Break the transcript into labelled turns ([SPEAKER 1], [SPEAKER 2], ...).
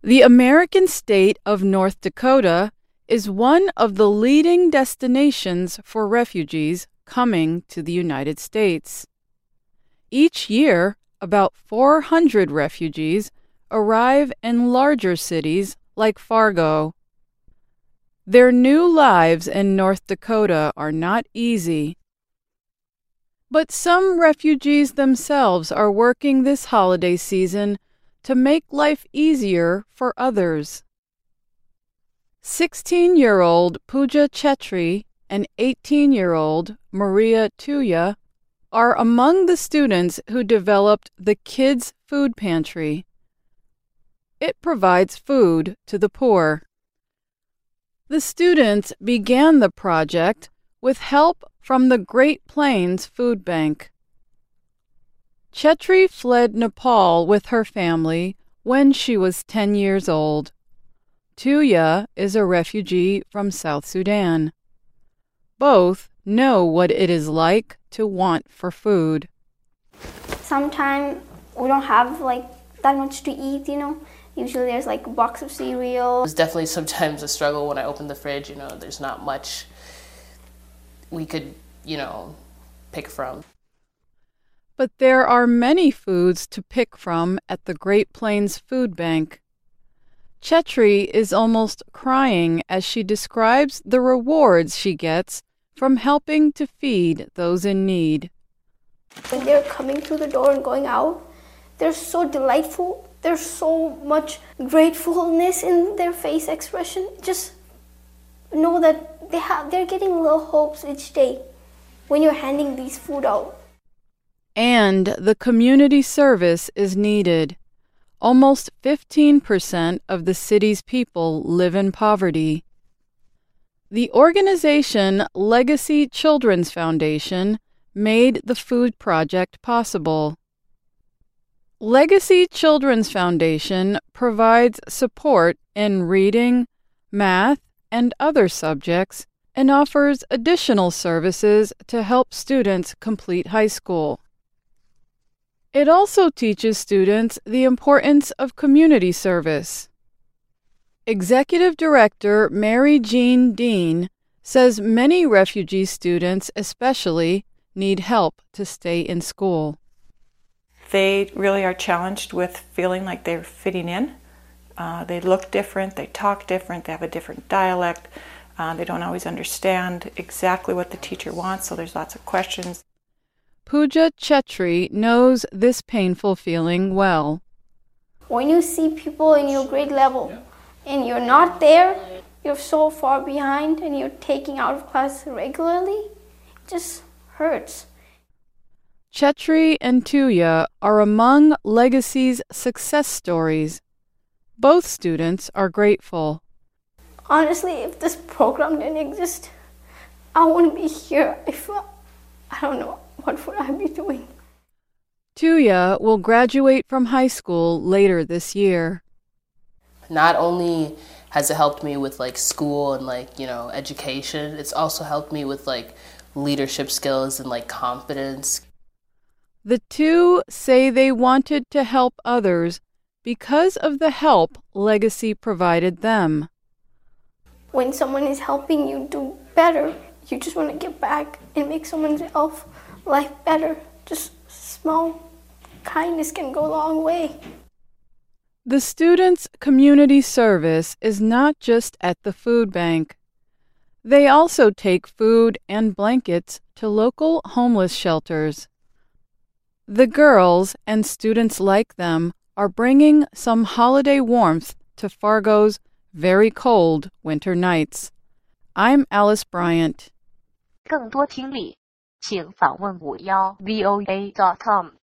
[SPEAKER 1] The American state of North Dakota is one of the leading destinations for refugees coming to the United States. Each year, about 400 refugees arrive in larger cities like Fargo. Their new lives in North Dakota are not easy. But some refugees themselves are working this holiday season to make life easier for others. 16-year-old Pooja Chetri and 18-year-old Maria Tuya are among the students who developed the Kids Food Pantry. It provides food to the poor. The students began the project with help from the Great Plains Food Bank. Chetri fled Nepal with her family when she was 10 years old. Tuya is a refugee from South Sudan. Both know what it is like to want for food.
[SPEAKER 2] Sometimes we don't have that much to eat, Usually there's a box of cereal.
[SPEAKER 3] It's definitely sometimes a struggle when I open the fridge, there's not much we could, pick from.
[SPEAKER 1] But there are many foods to pick from at the Great Plains Food Bank. Chetri is almost crying as she describes the rewards she gets from helping to feed those in need.
[SPEAKER 2] When they're coming through the door and going out, they're so delightful. There's so much gratefulness in their face expression. Just know that they're getting little hopes each day when you're handing these food out.
[SPEAKER 1] And the community service is needed. Almost 15% of the city's people live in poverty. The organization Legacy Children's Foundation made the food project possible. Legacy Children's Foundation provides support in reading, math, and other subjects, and offers additional services to help students complete high school. It also teaches students the importance of community service. Executive Director Mary Jean Dean says many refugee students especially need help to stay in school.
[SPEAKER 4] They really are challenged with feeling like they're fitting in. They look different, they talk different, they have a different dialect. They don't always understand exactly what the teacher wants, so there's lots of questions.
[SPEAKER 1] Pooja Chetri knows this painful feeling well.
[SPEAKER 2] When you see people in your grade level and you're not there, you're so far behind and you're taking out of class regularly, it just hurts.
[SPEAKER 1] Chetri and Tuya are among Legacy's success stories. Both students are grateful.
[SPEAKER 2] Honestly, if this program didn't exist, I wouldn't be here. I don't know, what would I be doing?
[SPEAKER 1] Tuya will graduate from high school later this year.
[SPEAKER 3] Not only has it helped me with school and education, it's also helped me with leadership skills and confidence.
[SPEAKER 1] The two say they wanted to help others because of the help Legacy provided them.
[SPEAKER 2] When someone is helping you do better, you just want to get back and make someone's life better. Just small kindness can go a long way.
[SPEAKER 1] The students' community service is not just at the food bank. They also take food and blankets to local homeless shelters. The girls and students like them are bringing some holiday warmth to Fargo's very cold winter nights. I'm Alice Bryant.
[SPEAKER 5] 更多听力，请访问51voa.com。